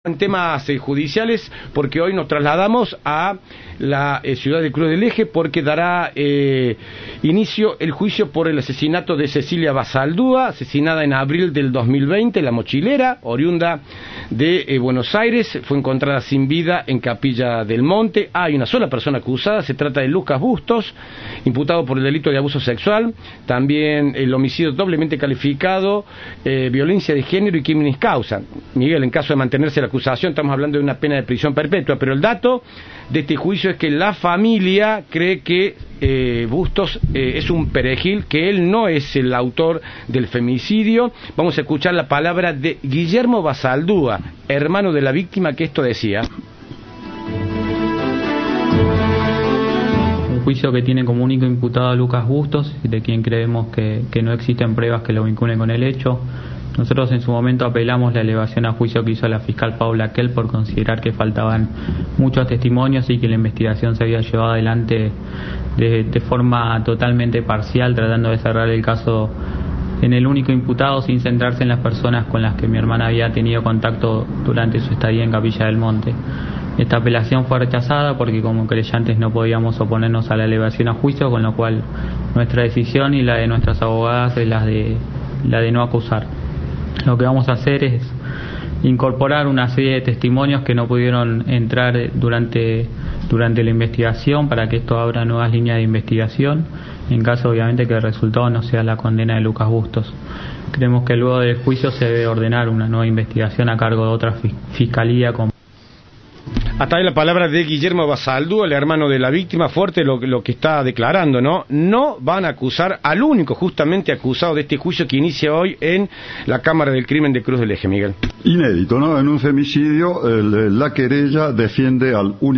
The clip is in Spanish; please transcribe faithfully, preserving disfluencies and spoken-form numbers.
En temas eh, judiciales, porque hoy nos trasladamos a la eh, ciudad de Cruz del Eje, porque dará eh, inicio el juicio por el asesinato de Cecilia Basaldúa, asesinada en abril del dos mil veinte, la mochilera, oriunda de eh, Buenos Aires, fue encontrada sin vida en Capilla del Monte. Hay una sola persona acusada, se trata de Lucas Bustos, imputado por el delito de abuso sexual, también el homicidio doblemente calificado, eh, violencia de género y criminis causa. Miguel, en caso de mantenerse la acusación, estamos hablando de una pena de prisión perpetua, pero el dato de este juicio es que la familia cree que eh, Bustos eh, es un perejil, que él no es el autor del femicidio. Vamos a escuchar la palabra de Guillermo Basaldúa, hermano de la víctima, que esto decía. Un juicio que tiene como único imputado a Lucas Bustos, de quien creemos que, que no existen pruebas que lo vinculen con el hecho. Nosotros en su momento apelamos la elevación a juicio que hizo la fiscal Paula Kell por considerar que faltaban muchos testimonios y que la investigación se había llevado adelante de, de forma totalmente parcial, tratando de cerrar el caso en el único imputado sin centrarse en las personas con las que mi hermana había tenido contacto durante su estadía en Capilla del Monte. Esta apelación fue rechazada porque como creyentes no podíamos oponernos a la elevación a juicio, con lo cual nuestra decisión y la de nuestras abogadas es la de, la de no acusar. Lo que vamos a hacer es incorporar una serie de testimonios que no pudieron entrar durante, durante la investigación, para que esto abra nuevas líneas de investigación, en caso obviamente que el resultado no sea la condena de Lucas Bustos. Creemos que luego del juicio se debe ordenar una nueva investigación a cargo de otra fiscalía con... Hasta ahí la palabra de Guillermo Basaldúa, el hermano de la víctima. Fuerte lo, lo que está declarando, ¿no? No van a acusar al único justamente acusado de este juicio que inicia hoy en la Cámara del Crimen de Cruz del Eje, Miguel. Inédito, ¿no? En un femicidio, el, la querella defiende al único